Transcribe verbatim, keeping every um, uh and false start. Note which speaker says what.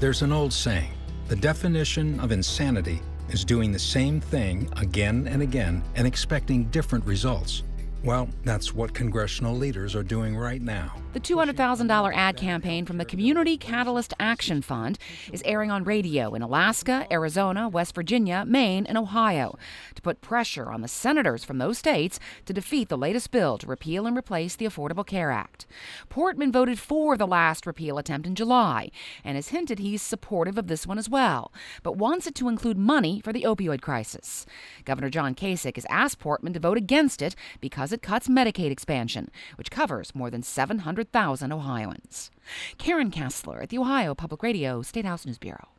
Speaker 1: There's an old saying, the definition of insanity is doing the same thing again and again and expecting different results. Well, that's what congressional leaders are doing right now.
Speaker 2: The two hundred thousand dollars ad campaign from the Community Catalyst Action Fund is airing on radio in Alaska, Arizona, West Virginia, Maine, and Ohio to put pressure on the senators from those states to defeat the latest bill to repeal and replace the Affordable Care Act. Portman voted for the last repeal attempt in July and has hinted he's supportive of this one as well, but wants it to include money for the opioid crisis. Governor John Kasich has asked Portman to vote against it because it cuts Medicaid expansion, which covers more than seven hundred thousand Ohioans. Karen Kessler at the Ohio Public Radio State House News Bureau.